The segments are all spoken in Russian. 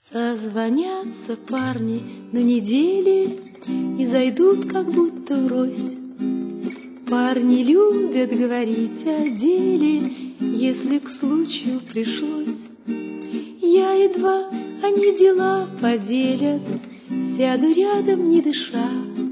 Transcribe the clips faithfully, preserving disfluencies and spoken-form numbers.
Созвонятся парни на неделе и зайдут как будто врозь. Парни любят говорить о деле, если к случаю пришлось. Я едва они дела поделят, сяду рядом, не дыша.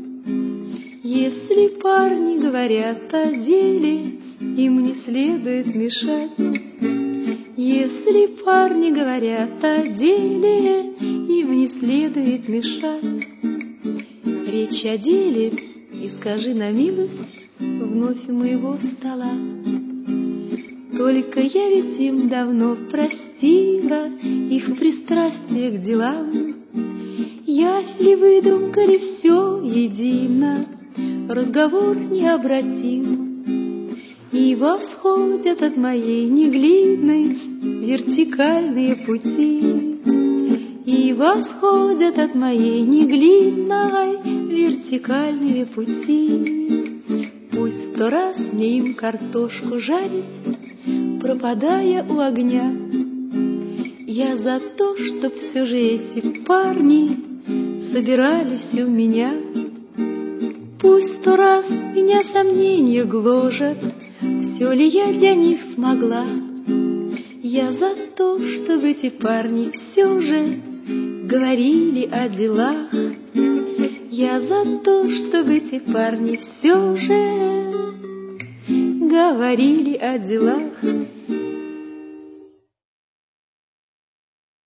Если парни говорят о деле, им не следует мешать. Если парни говорят о деле, им не следует мешать. Речь о деле, и скажи на милость, вновь у моего стола. Только я ведь им давно простила их пристрастие к делам. Явь ли, выдумка ли, все едино, разговор необратим. И восходят от моей неглидной вертикальные пути. И восходят от моей неглидной вертикальные пути. Пусть сто раз мне им картошку жарить, пропадая у огня. Я за то, чтоб все же эти парни собирались у меня. Пусть сто раз меня сомнения гложат, все ли я для них смогла. Я за то, чтобы эти парни все же говорили о делах. Я за то, чтобы эти парни все же говорили о делах.